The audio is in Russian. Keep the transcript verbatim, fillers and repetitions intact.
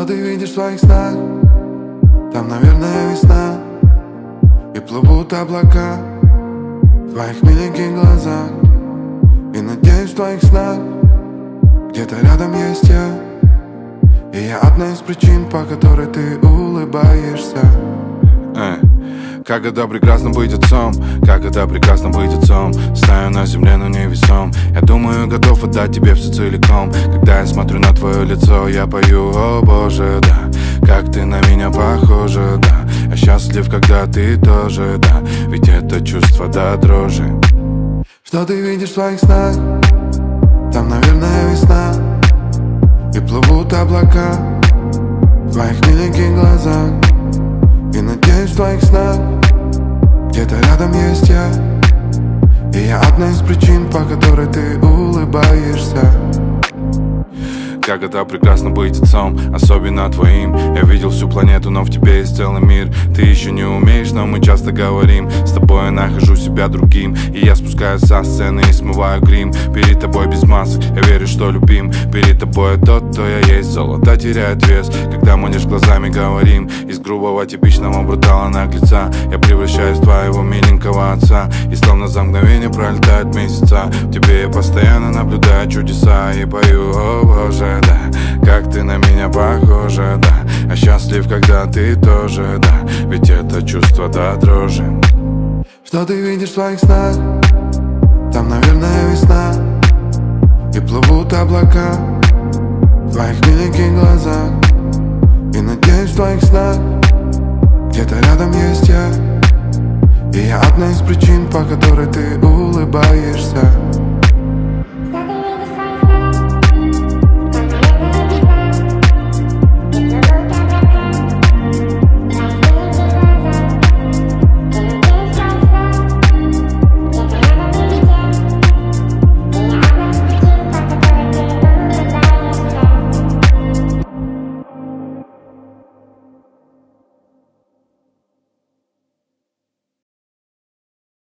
ты видишь в своих снах? Там, наверное, весна, и плывут облака в твоих миленьких глазах. И надеюсь, в твоих снах где-то рядом есть я, и я одна из причин, по которой ты улыбаешься. Эй. Как это прекрасно быть отцом, как это прекрасно быть отцом. Стою на земле, но невесом. Я думаю, готов отдать тебе все целиком. Когда я смотрю на твое лицо, я пою: о боже, да, как ты на меня похожа, да. Я счастлив, когда ты тоже, да, ведь это чувство до дрожи. Что ты видишь в своих снах? Там, наверное, весна, и плывут облака в твоих миленьких глазах. И надеюсь, в твоих снах где-то рядом есть я, и я одна из причин, по которой ты улыбаешься. Как это прекрасно быть отцом, особенно твоим. Я видел всю планету, но в тебе есть целый мир. Ты еще не умеешь, но мы часто говорим. С тобой я нахожу себя другим, и я спускаюсь со сцены и смываю грим. Перед тобой без масок, я верю, что любим. Перед тобой тот, кто я есть. Золото теряет вес, когда мы лишь глазами говорим. Из грубого, типичного брутала наглеца я превращаюсь в твоего миленького отца. И словно за мгновение пролетают месяца. В тебе я постоянно наблюдаю чудеса и пою: о боже, да, как ты на меня похожа, да. Я счастлив, когда ты тоже, да, ведь это чувство до дрожи. Что ты видишь в своих снах? Там, наверное, весна, и плывут облака в твоих миленьких глазах. И надеюсь, в твоих снах где-то рядом есть я, и я одна из причин, по которой ты улыбаешься.